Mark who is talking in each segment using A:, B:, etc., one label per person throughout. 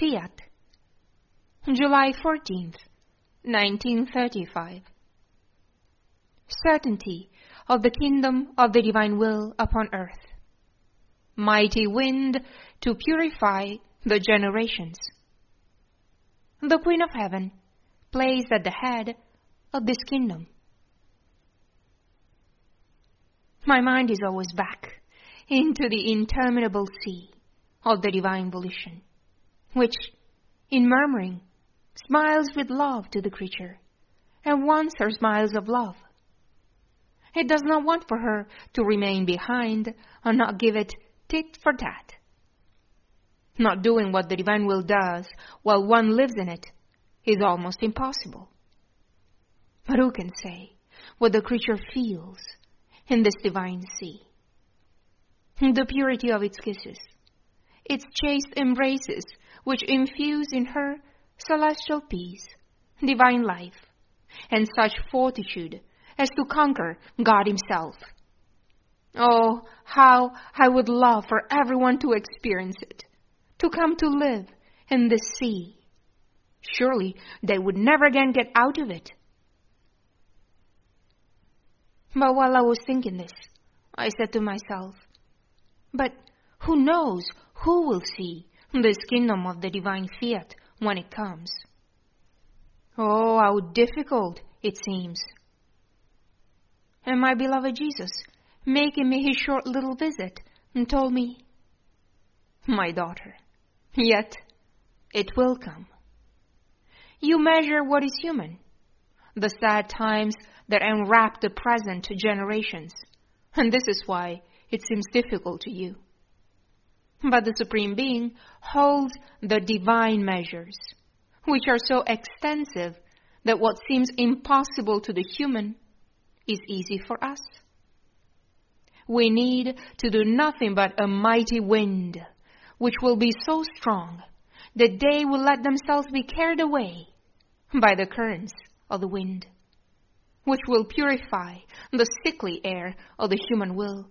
A: Fiat, July 14th, 1935. Certainty of the kingdom of the divine will upon earth. Mighty wind to purify the generations. The Queen of Heaven placed at the head of this kingdom. My mind is always back into the interminable sea of the divine volition, which, in murmuring, smiles with love to the creature, and wants her smiles of love. It does not want for her to remain behind or not give it tit for tat. Not doing what the divine will does while one lives in it is almost impossible. But who can say what the creature feels in this divine sea? The purity of its kisses, its chaste embraces, which infuse in her celestial peace, divine life, and such fortitude as to conquer God Himself. Oh, how I would love for everyone to experience it, to come to live in this sea. Surely they would never again get out of it. But while I was thinking this, I said to myself, but who knows who will see this kingdom of the divine fiat when it comes? Oh, how difficult it seems. And my beloved Jesus, making me his short little visit, and told me, my daughter, yet it will come. You measure what is human, the sad times that enwrap the present generations, and this is why it seems difficult to you. But the Supreme Being holds the divine measures, which are so extensive that what seems impossible to the human is easy for us. We need to do nothing but a mighty wind, which will be so strong that they will let themselves be carried away by the currents of the wind, which will purify the sickly air of the human will.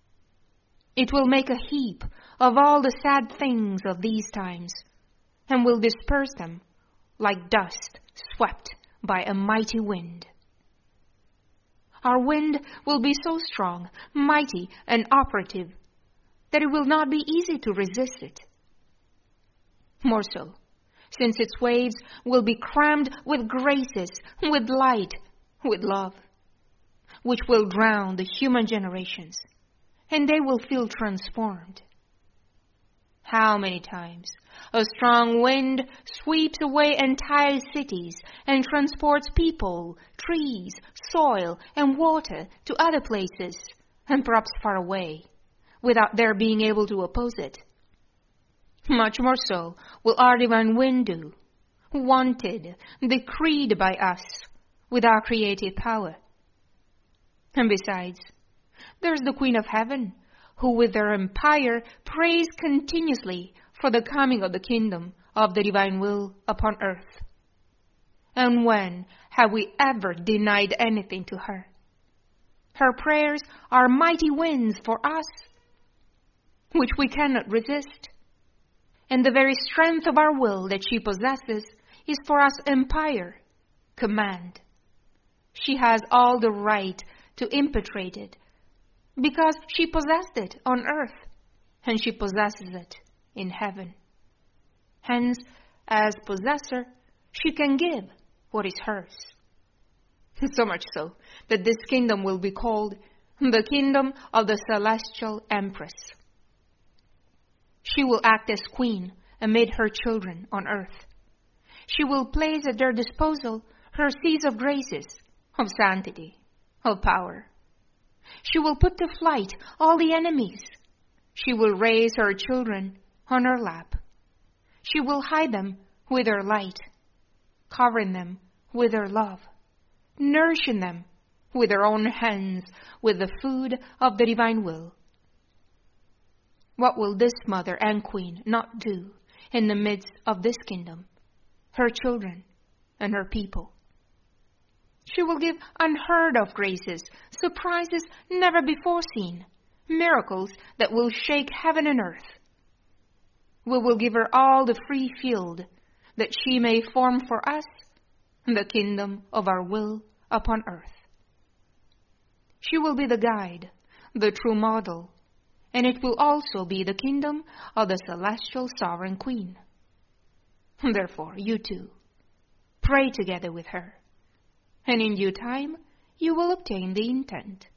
A: It will make a heap of all the sad things of these times, and will disperse them like dust swept by a mighty wind. Our wind will be so strong, mighty, and operative that it will not be easy to resist it. More so, since its waves will be crammed with graces, with light, with love, which will drown the human generations, and they will feel transformed. How many times a strong wind sweeps away entire cities and transports people, trees, soil, and water to other places, and perhaps far away, without their being able to oppose it. Much more so will our divine wind do, wanted, decreed by us, with our creative power. And besides, there's the Queen of Heaven, who with her empire prays continuously for the coming of the kingdom of the divine will upon earth. And when have we ever denied anything to her? Her prayers are mighty winds for us, which we cannot resist. And the very strength of our will that she possesses is for us empire, command. She has all the right to impetrate it, because she possessed it on earth, and she possesses it in heaven. Hence, as possessor, she can give what is hers. So much so that this kingdom will be called the kingdom of the celestial empress. She will act as queen amid her children on earth. She will place at their disposal her seas of graces, of sanctity, of power. She will put to flight all the enemies. She will raise her children on her lap. She will hide them with her light, covering them with her love, nourishing them with her own hands with the food of the divine will. What will this mother and queen not do in the midst of this kingdom, her children and her people? She will give unheard of graces, surprises never before seen, miracles that will shake heaven and earth. we will give her all the free field, that she may form for us the kingdom of our will upon earth. She will be the guide, the true model, and it will also be the kingdom of the celestial sovereign queen. Therefore, you too, pray together with her, and in due time you will obtain the intent.